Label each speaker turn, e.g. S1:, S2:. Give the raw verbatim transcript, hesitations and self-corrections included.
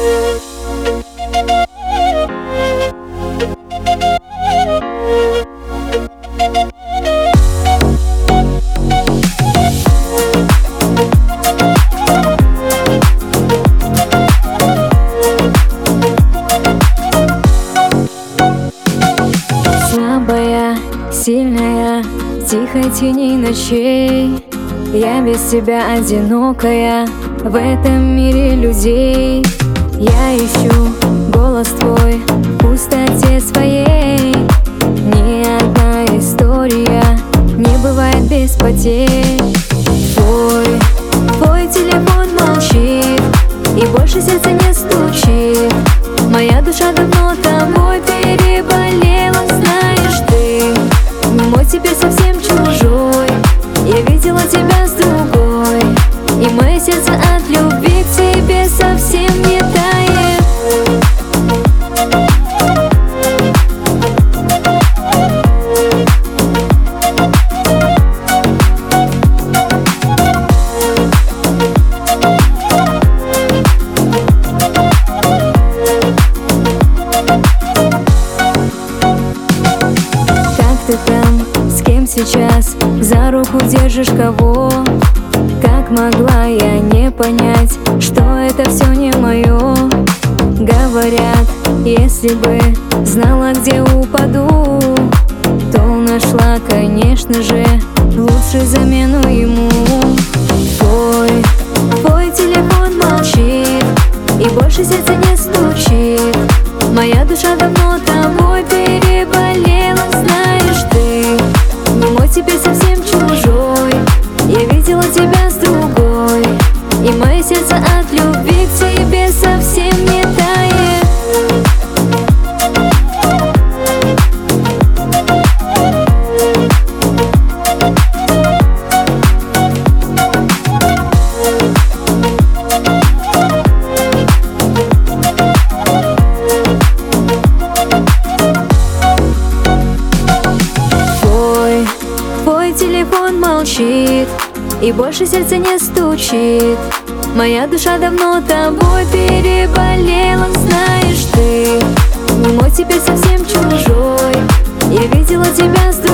S1: Слабая, сильная, в тихой тени ночей, я без тебя одинокая в этом мире людей. Я ищу голос твой в пустоте своей. Ни одна история не бывает без потерь. Твой, твой телефон молчит, и больше сердце не стучит. Моя душа давно тобой переболела. Знаешь, ты не мой, теперь совсем чужой. Я видела тебя с другой, и мое сердце от любви к тебе совсем не тает. Как ты там, с кем сейчас, за руку держишь кого? Как могла я не понять, что это все не мое? Говорят, если бы знала, где упаду, то нашла, конечно же, лучшую замену ему. Твой, твой телефон молчит, и больше сердце не стучит. Моя душа давно тобой переболела. Знаешь, ты не мой, теперь совсем чужой. Я видела тебя с другой, и мое сердце от любви к тебе совсем не тает. Твой, твой телефон молчит, и больше сердце не стучит. Моя душа давно тобой переболела. Знаешь, ты не мой, теперь совсем чужой. Я видела тебя с другой.